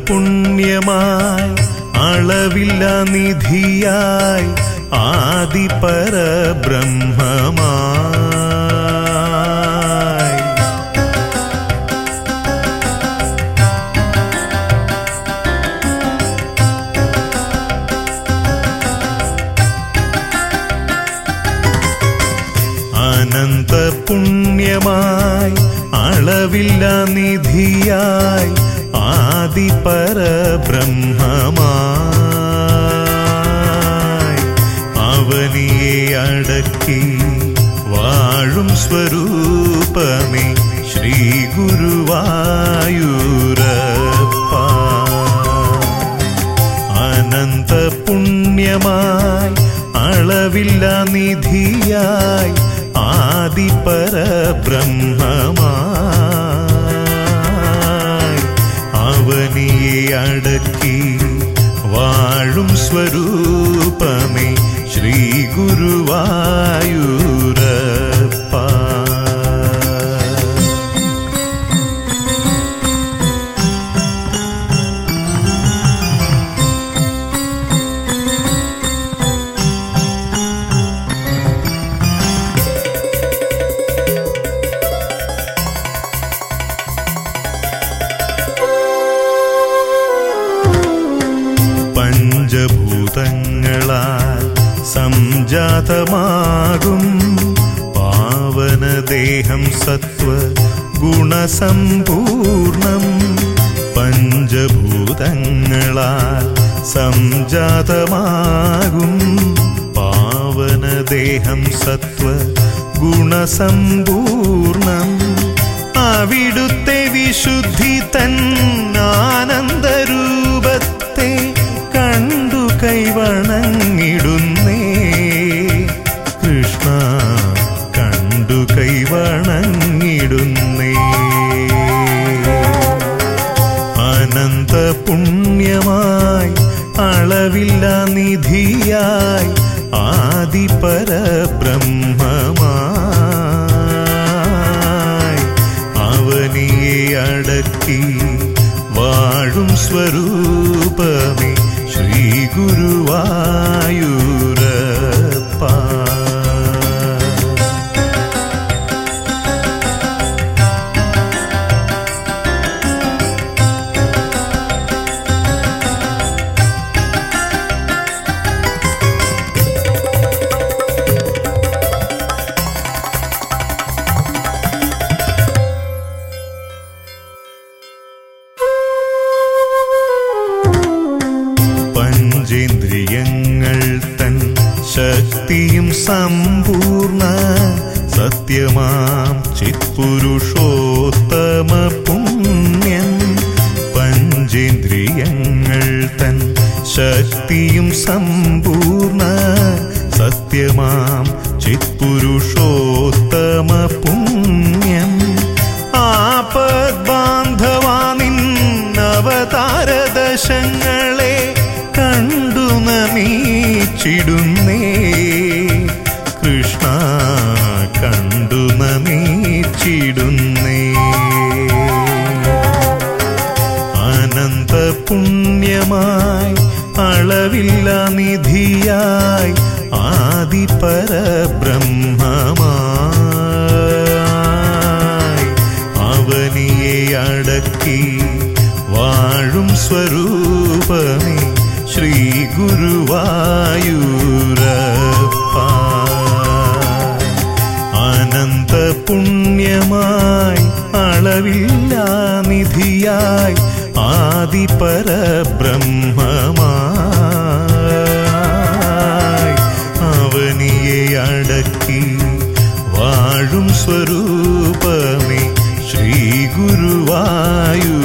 പുണ്യമായി അളവില്ല നിധിയായി ആദിപരബ്രഹ്മമായി അനന്ത പുണ്യമായി അളവില്ല നിധിയായി ആദിപരബ്രഹ്മമായി അവനിയെ അടക്കി വാഴും സ്വരൂപമേ ശ്രീ ഗുരുവായൂരപ്പ. അനന്ത പുണ്യമായി അളവില്ല നിധിയായി ആദിപരബ്രഹ്മമായി അവനിയെ അടക്കി വാഴും സ്വരൂപമേ ശ്രീ ഗുരുവായൂരപ്പ. പഞ്ചഭൂതങ്ങളാൽ സംജാതമാകും പാവനദേഹം സത്വ ഗുണസമ്പൂർണം. പഞ്ചഭൂതങ്ങളാൽ സംജാതമാകും പാവനദേഹം സത്വ ഗുണസമ്പൂർണം. അവിടുത്തെ വിശുദ്ധി തൻ ആനന്ദരൂപത്തെ കണ്ടു കൈവണങ്ങിടുന്നേ കൃഷ്ണ, കണ്ടു കൈവണങ്ങിടുന്നേ. അനന്ത പുണ്യമായി അളവില്ല നിധിയായി ആദിപരബ്രഹ്മമായി അവനിയെ അടക്കി വാഴും സ്വരൂപമേ ശ്രീ ഗുരുവായൂരപ്പ. പഞ്ചേന്ദ്രിയങ്ങൾ തൻ ശക്തിയും സമ്പൂർണ്ണ സത്യമാം ചിത്പുരുഷോത്തമ പുണ്യൻ. പഞ്ചേന്ദ്രിയങ്ങൾ തൻ ശക്തിയും സമ്പൂർണ്ണ സത്യമാം ചിത്പുരുഷോത്തമ പുണ്യൻ. ആപദ്ബാന്ധവാനിൻ അവതാരദശങ്ങളെ കണ്ടു നമിച്ചിടുന്നേ കൃഷ്ണ, കണ്ടു നമിച്ചിടുന്നേ. അനന്ത പുണ്യമായി അളവില്ല നിധിയായി ആദിപരബ്രഹ്മമായി അവനിയെ അടക്കി വാഴും സ്വരൂപമേ ശ്രീ ഗുരുവായൂരപ്പ. അനന്ത പുണ്യമായി അളവില്ല നിധിയായി ആദിപരബ്രഹ്മമായി അവനിയെ അടക്കി വാഴും സ്വരൂപമേ ശ്രീ ഗുരുവായൂരപ്പ.